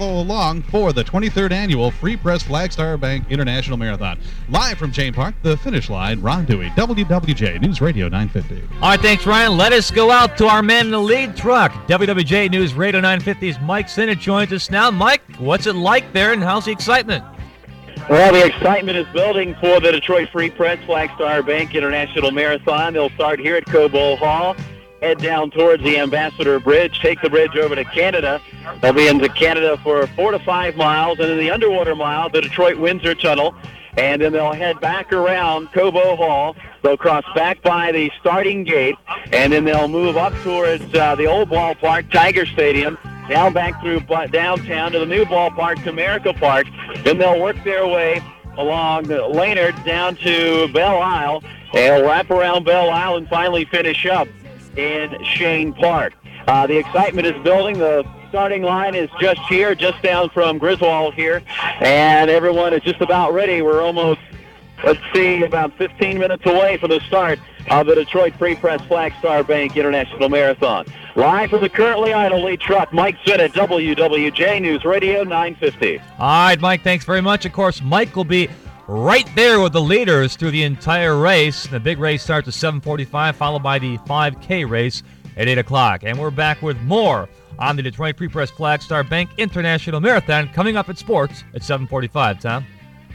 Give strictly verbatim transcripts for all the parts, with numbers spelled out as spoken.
follow along for the twenty-third Annual Free Press Flagstar Bank International Marathon. Live from Jane Park, the finish line, Ron Dewey, W W J News Radio nine fifty. All right, thanks, Ryan. Let us go out to our man in the lead truck. W W J News Radio nine fifty's Mike Sinnott joins us now. Mike, what's it like there, and how's the excitement? Well, the excitement is building for the Detroit Free Press Flagstar Bank International Marathon. They'll start here at Cobo Hall, head down towards the Ambassador Bridge, take the bridge over to Canada. They'll be into Canada for four to five miles, and in the underwater mile, the Detroit Windsor Tunnel, and then they'll head back around Cobo Hall. They'll cross back by the starting gate, and then they'll move up towards uh, the old ballpark, Tiger Stadium, down back through downtown to the new ballpark, Comerica Park. Then they'll work their way along Leonard down to Belle Isle. They'll wrap around Belle Isle and finally finish up in Shane Park. Uh, the excitement is building. The starting line is just here, just down from Griswold here, and everyone is just about ready. We're almost, let's see, about fifteen minutes away from the start of the Detroit Free Press Flagstar Bank International Marathon. Live from the currently idle lead truck, Mike Sinnott, W W J News Radio nine fifty. All right, Mike, thanks very much. Of course, Mike will be right there with the leaders through the entire race. The big race starts at seven forty-five, followed by the five K race at eight o'clock. And we're back with more on the Detroit Free Press Flagstar Bank International Marathon coming up at sports at seven forty-five. Tom?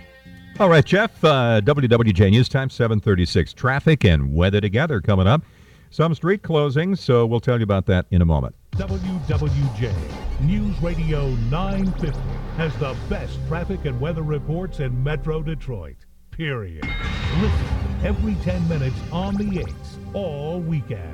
All right, Jeff, uh, W W J News Time, seven thirty-six. Traffic and weather together coming up. Some street closings, so we'll tell you about that in a moment. W W J News Radio nine fifty has the best traffic and weather reports in Metro Detroit, period. Listen every ten minutes on the eights all weekend.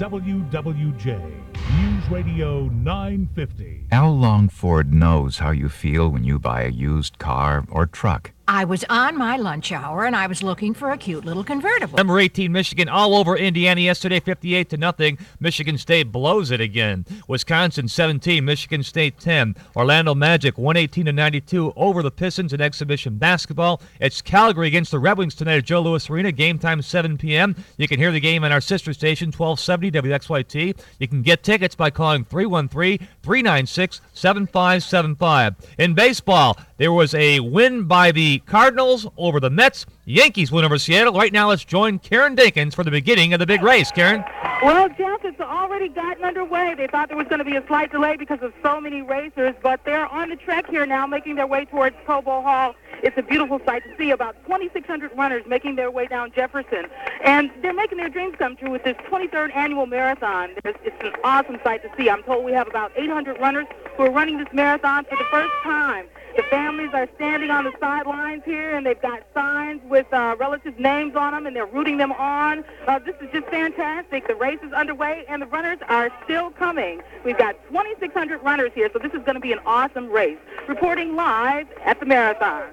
W W J News Radio nine fifty. Al Longford knows how you feel when you buy a used car or truck. I was on my lunch hour, and I was looking for a cute little convertible. Number eighteen, Michigan, all over Indiana yesterday, fifty-eight to nothing. Michigan State blows it again. Wisconsin, seventeen. Michigan State, ten. Orlando Magic, one eighteen to ninety-two over the Pistons in exhibition basketball. It's Calgary against the Red Wings tonight at Joe Louis Arena. Game time, seven p.m. You can hear the game on our sister station, twelve seventy W X Y T. You can get tickets by calling three one three, three nine six, seven five seven five. In baseball, there was a win by the Cardinals over the Mets. Yankees win over Seattle. Right now, let's join Karen Dinkins for the beginning of the big race. Karen? Well, Jeff, it's already gotten underway. They thought there was going to be a slight delay because of so many racers, but they're on the track here now, making their way towards Cobo Hall. It's a beautiful sight to see. About twenty-six hundred runners making their way down Jefferson. And they're making their dreams come true with this twenty-third annual marathon. There's, it's an awesome sight to see. I'm told we have about eight hundred runners who are running this marathon for the first time. The families are standing on the sidelines here, and they've got signs with uh, relatives' names on them, and they're rooting them on. Uh, this is just fantastic. The race is underway, and the runners are still coming. We've got twenty-six hundred runners here, so this is going to be an awesome race. Reporting live at the marathon.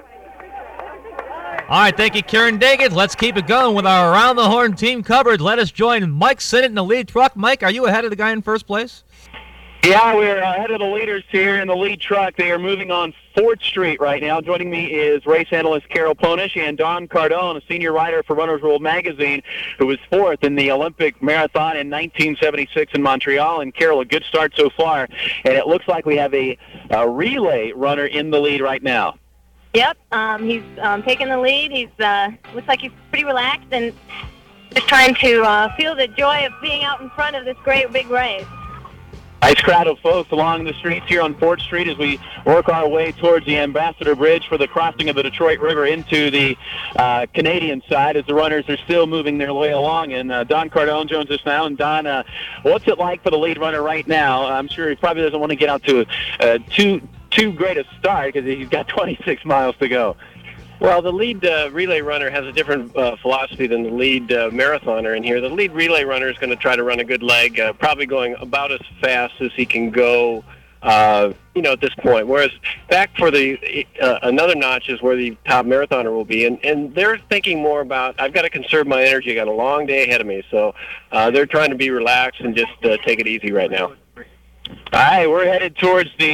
All right, thank you, Karen Dinkins. Let's keep it going with our Around the Horn team coverage. Let us join Mike Sinnott in the lead truck. Mike, are you ahead of the guy in first place? Yeah, we're ahead of the leaders here in the lead truck. They are moving on fourth Street right now. Joining me is race analyst Carol Ponish and Don Cardone, a senior writer for Runner's World magazine, who was fourth in the Olympic marathon in nineteen seventy-six in Montreal. And Carol, a good start so far. And it looks like we have a, a relay runner in the lead right now. Yep, um, he's um, taking the lead. He's uh, looks like he's pretty relaxed and just trying to uh, feel the joy of being out in front of this great big race. Nice crowd of folks along the streets here on fourth Street as we work our way towards the Ambassador Bridge for the crossing of the Detroit River into the uh, Canadian side as the runners are still moving their way along. And uh, Don Cardone joins us now. And Don, uh, what's it like for the lead runner right now? I'm sure he probably doesn't want to get out to uh, too too great a start because he's got twenty-six miles to go. Well, the lead uh, relay runner has a different uh, philosophy than the lead uh, marathoner in here. The lead relay runner is going to try to run a good leg, uh, probably going about as fast as he can go, uh, you know, at this point. Whereas back for the uh, another notch is where the top marathoner will be. And, and they're thinking more about, I've got to conserve my energy. I got a long day ahead of me. So uh, they're trying to be relaxed and just uh, take it easy right now. All right, we're headed towards the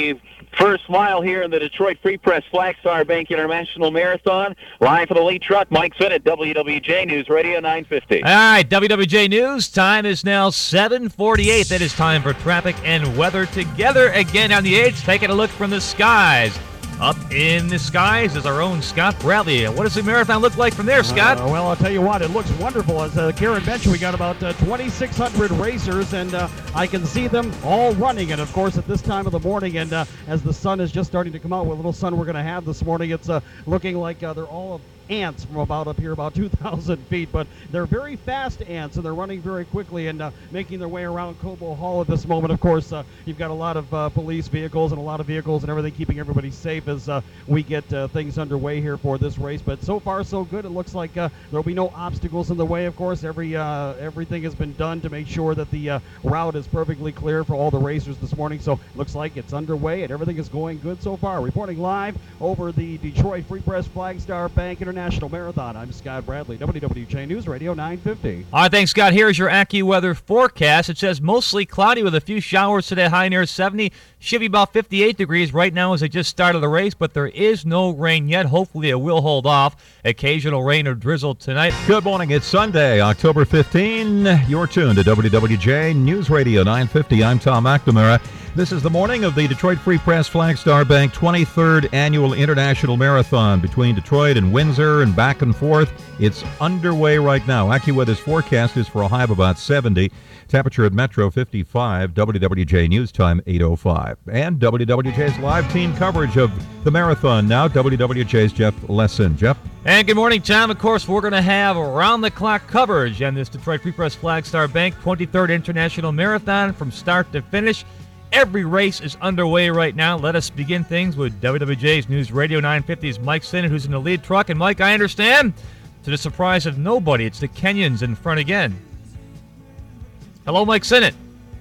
First mile here in the Detroit Free Press Flagstar Bank International Marathon. Live for the lead truck, Mike Sinnott, W W J News Radio nine fifty. All right, W W J News. Time is now seven forty-eight. That is time for traffic and weather together again on the eighth. Taking a look from the skies. Up in the skies is our own Scott Bradley. What does the marathon look like from there, Scott? Uh, well, I'll tell you what, it looks wonderful. As uh, Karen mentioned, we got about uh, twenty-six hundred racers, and uh, I can see them all running. And, of course, at this time of the morning, and uh, as the sun is just starting to come out, what little sun we're going to have this morning, it's uh, looking like uh, they're all ants from about up here, about two thousand feet. But they're very fast ants, and they're running very quickly and uh, making their way around Cobo Hall at this moment. Of course, uh, you've got a lot of uh, police vehicles and a lot of vehicles and everything keeping everybody safe as uh, we get uh, things underway here for this race. But so far, so good. It looks like uh, there'll be no obstacles in the way. Of course, every uh, everything has been done to make sure that the uh, route is perfectly clear for all the racers this morning. So it looks like it's underway and everything is going good so far. Reporting live over the Detroit Free Press Flagstar Bank International Marathon, I'm Scott Bradley, W W J News Radio nine fifty. All right, thanks, Scott. Here's your AccuWeather forecast. It says mostly cloudy with a few showers today, high near seventy. Should be about fifty-eight degrees right now as they just started the race, but there is no rain yet. Hopefully it will hold off. Occasional rain or drizzle tonight. Good morning. It's Sunday, October fifteenth. You're tuned to W W J News Radio nine fifty. I'm Tom McNamara. This is the morning of the Detroit Free Press Flagstar Bank twenty-third Annual International Marathon between Detroit and Windsor and back and forth. It's underway right now. AccuWeather's forecast is for a high of about seventy. Temperature at Metro fifty-five. W W J News Time eight oh five. And W W J's live team coverage of the marathon now. W W J's Jeff Lesson. Jeff? And good morning, Tom. Of course, we're going to have around-the-clock coverage on this Detroit Free Press Flagstar Bank twenty-third International Marathon from start to finish. Every race is underway right now. Let us begin things with W W J's News Radio nine fifty's Mike Sinnott, who's in the lead truck. And, Mike, I understand, to the surprise of nobody, it's the Kenyans in front again. Hello, Mike Sinnott.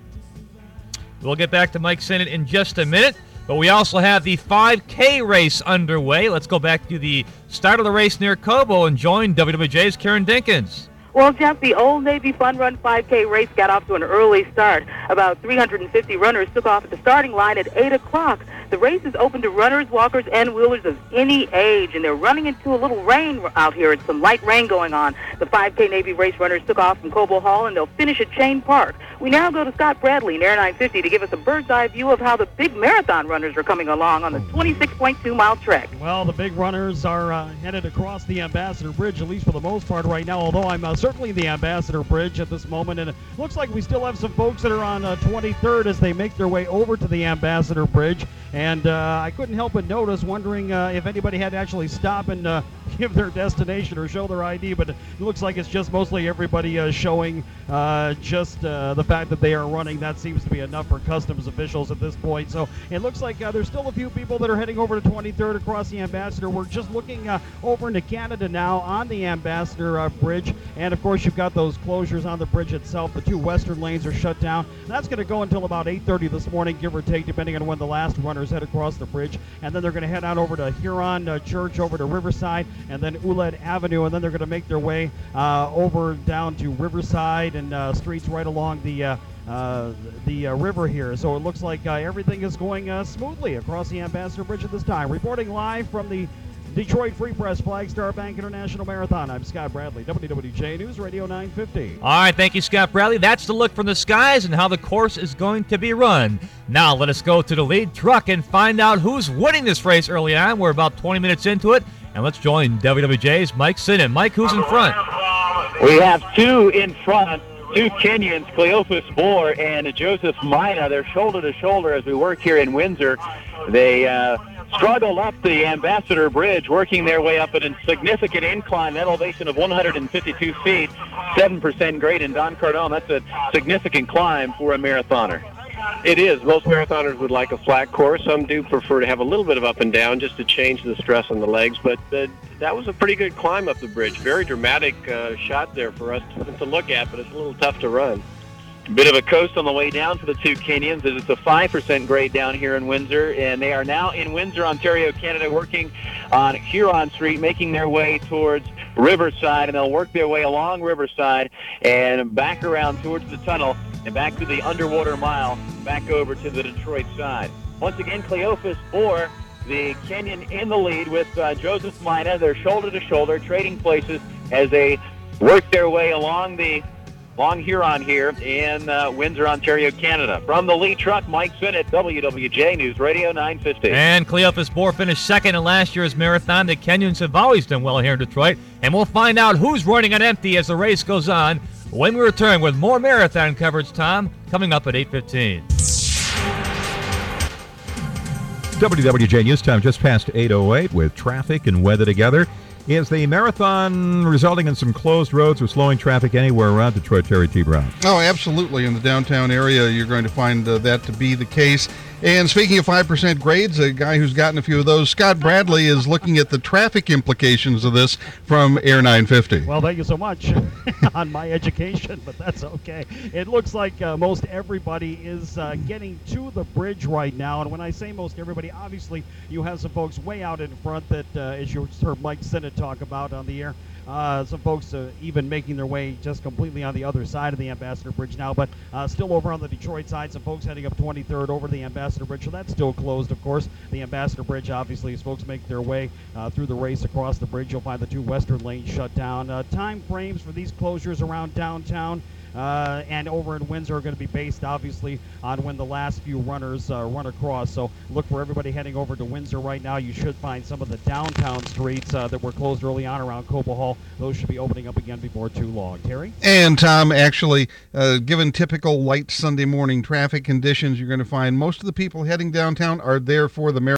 We'll get back to Mike Sinnott in just a minute. But we also have the five K race underway. Let's go back to the start of the race near Cobo and join W W J's Karen Dinkins. Well, Jeff, the Old Navy Fun Run five K race got off to an early start. About three hundred fifty runners took off at the starting line at eight o'clock. The race is open to runners, walkers, and wheelers of any age, and they're running into a little rain out here. It's some light rain going on. The five K Navy race runners took off from Cobo Hall, and they'll finish at Chain Park. We now go to Scott Bradley in Air nine fifty to give us a bird's-eye view of how the big marathon runners are coming along on the twenty-six point two mile trek. Well, the big runners are uh, headed across the Ambassador Bridge, at least for the most part right now, although I'm uh, certainly in the Ambassador Bridge at this moment, and it looks like we still have some folks that are on uh, twenty-third as they make their way over to the Ambassador Bridge. And uh, I couldn't help but notice, wondering uh, if anybody had to actually stop and uh, give their destination or show their I D, but it looks like it's just mostly everybody uh, showing uh, just uh, the fact that they are running. That seems to be enough for customs officials at this point. So it looks like uh, there's still a few people that are heading over to twenty-third across the Ambassador. We're just looking uh, over into Canada now on the Ambassador uh, Bridge, and of course you've got those closures on the bridge itself. The two western lanes are shut down. That's going to go until about eight thirty this morning, give or take, depending on when the last runners head across the bridge. And then they're going to head on over to Huron uh, Church, over to Riverside, and then Uled Avenue, and then they're going to make their way uh, over down to Riverside and uh, streets right along the uh, uh, the uh, river here. So it looks like uh, everything is going uh, smoothly across the Ambassador Bridge at this time. Reporting live from the Detroit Free Press Flagstar Bank International Marathon, I'm Scott Bradley, W W J News Radio nine fifty. All right, thank you, Scott Bradley. That's the look from the skies and how the course is going to be run. Now let us go to the lead truck and find out who's winning this race early on. We're about twenty minutes into it, and let's join W W J's Mike Sinnott. Mike, who's in front? We have two in front. Two Kenyans, Cleophas Moore and Joseph Mina. They're shoulder to shoulder as we work here in Windsor. They uh, struggled up the Ambassador Bridge, working their way up at a significant incline, an elevation of one hundred fifty-two feet, seven percent grade in Don Cardone. That's a significant climb for a marathoner. It is. Most marathoners would like a flat course. Some do prefer to have a little bit of up and down just to change the stress on the legs. But uh, that was a pretty good climb up the bridge. Very dramatic uh, shot there for us to, to look at, but it's a little tough to run. A bit of a coast on the way down for the two Kenyans, as it's a five percent grade down here in Windsor, and they are now in Windsor, Ontario, Canada, working on Huron Street, making their way towards Riverside, and they'll work their way along Riverside and back around towards the tunnel and back to the underwater mile, back over to the Detroit side. Once again, Cleophas for the Kenyon in the lead with uh, Joseph Mina. They're shoulder to shoulder, trading places as they work their way along the long Huron here in uh, Windsor, Ontario, Canada. From the lead truck, Mike Sinnott, W W J News Radio nine fifty. And Cleophas Bohr finished second in last year's marathon. The Kenyons have always done well here in Detroit, and we'll find out who's running on empty as the race goes on when we return with more marathon coverage, Tom, coming up at eight fifteen. W W J News Time just past eight oh eight with traffic and weather together. Is the marathon resulting in some closed roads or slowing traffic anywhere around Detroit, Terry T. Brown? Oh, absolutely. In the downtown area, you're going to find uh, that to be the case. And speaking of five percent grades, a guy who's gotten a few of those, Scott Bradley, is looking at the traffic implications of this from Air nine fifty. Well, thank you so much on my education, but that's okay. It looks like uh, most everybody is uh, getting to the bridge right now. And when I say most everybody, obviously you have some folks way out in front that, uh, as you heard Mike Sinnott talk about on the air, Uh, some folks uh, even making their way just completely on the other side of the Ambassador Bridge now, but uh, still over on the Detroit side, some folks heading up twenty-third over the Ambassador Bridge, so that's still closed, of course. The Ambassador Bridge, obviously, as folks make their way uh, through the race across the bridge, you'll find the two western lanes shut down. Uh, time frames for these closures around downtown Uh, and over in Windsor are going to be based, obviously, on when the last few runners uh, run across. So look for everybody heading over to Windsor right now. You should find some of the downtown streets uh, that were closed early on around Cobo Hall. Those should be opening up again before too long. Terry? And, Tom, actually, uh, given typical light Sunday morning traffic conditions, you're going to find most of the people heading downtown are there for the marathon.